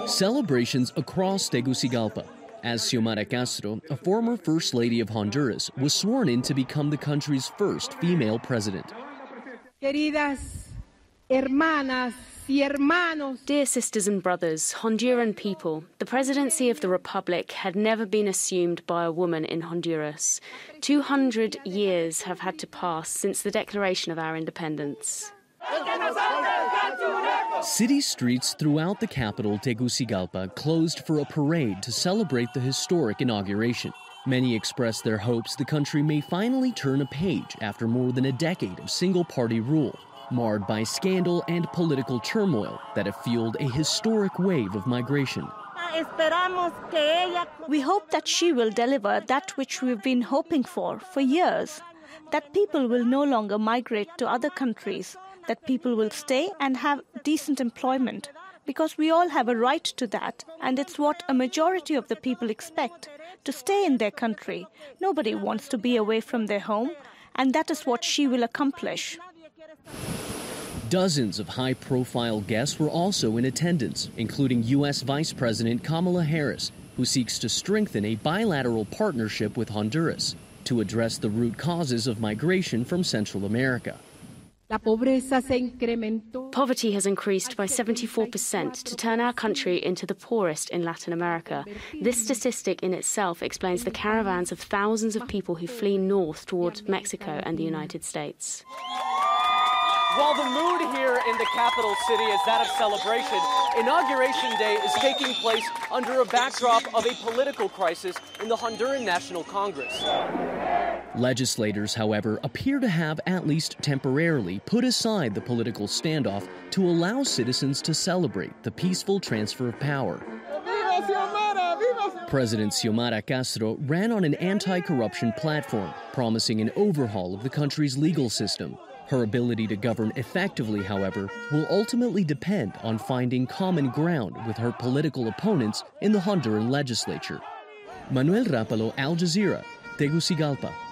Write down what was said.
Celebrations across Tegucigalpa as Xiomara Castro, a former First Lady of Honduras, was sworn in to become the country's first female president. Queridas hermanas y hermanos. Dear sisters and brothers, Honduran people, the presidency of the Republic had never been assumed by a woman in Honduras. 200 years have had to pass since the declaration of our independence. City streets throughout the capital, Tegucigalpa, closed for a parade to celebrate the historic inauguration. Many expressed their hopes the country may finally turn a page after more than a decade of single-party rule, marred by scandal and political turmoil that have fueled a historic wave of migration. We hope that she will deliver that which we've been hoping for years, that people will no longer migrate to other countries, that people will stay and have decent employment, because we all have a right to that, and it's what a majority of the people expect, to stay in their country. Nobody wants to be away from their home, and that is what she will accomplish. Dozens of high-profile guests were also in attendance, including U.S. Vice President Kamala Harris, who seeks to strengthen a bilateral partnership with Honduras to address the root causes of migration from Central America. Poverty has increased by 74% to turn our country into the poorest in Latin America. This statistic in itself explains the caravans of thousands of people who flee north towards Mexico and the United States. While the mood here in the capital city is that of celebration, Inauguration Day is taking place under a backdrop of a political crisis in the Honduran National Congress. Legislators, however, appear to have at least temporarily put aside the political standoff to allow citizens to celebrate the peaceful transfer of power. President Xiomara Castro ran on an anti-corruption platform, promising an overhaul of the country's legal system. Her ability to govern effectively, however, will ultimately depend on finding common ground with her political opponents in the Honduran legislature. Manuel Rapalo, Al Jazeera, Tegucigalpa.